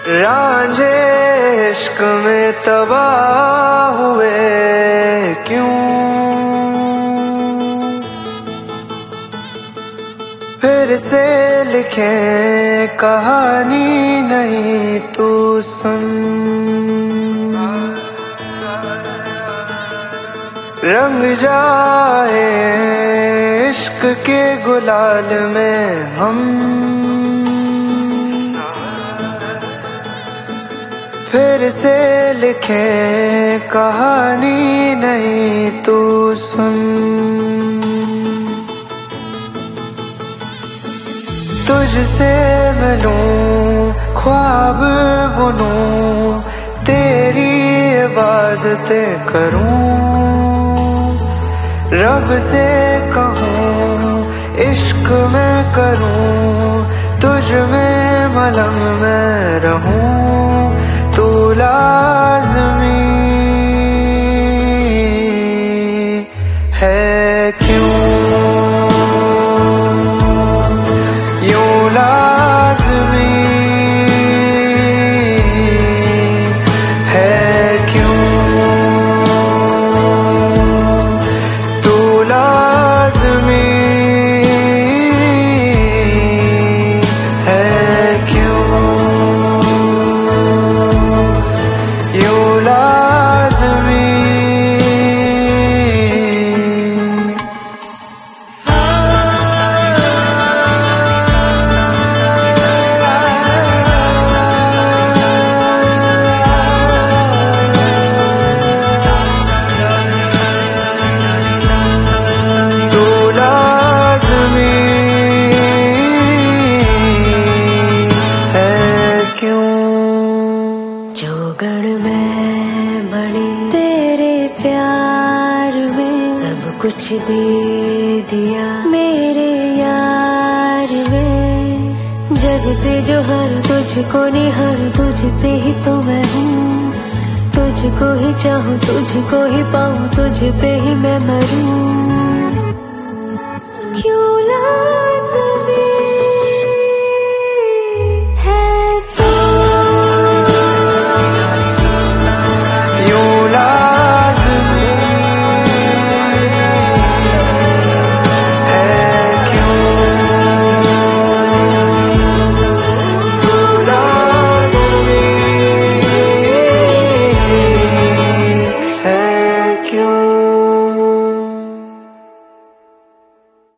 रांझे इश्क में तबाह हुए क्यों? फिर से लिखे कहानी नहीं तू सुन। रंग जाए इश्क के गुलाल में हम, फिर से लिखे कहानी नहीं तू सुन। तुझसे मिलूं ख्वाब बुनूं, तेरी इबादतें करूं, रब से कहूं इश्क में करूं, तुझ में मलंग में रहूं, तू लाज़मी है क्यों? यूं लाज़मी है क्यों? तू लाज़मी है क्यों? यूं लाज़मी। जोगण में बड़ी तेरे प्यार में, सब कुछ दे दिया मेरे यार में। जग से जो हर तुझको निहर, तुझसे ही तो मैं हूँ। तुझको ही चाहूँ, तुझको ही पाऊँ, तुझ पे ही मैं मरूँ। क्यों लाज़मी है तू? यूं लाज़मी है क्यों? तू लाज़मी है क्यों?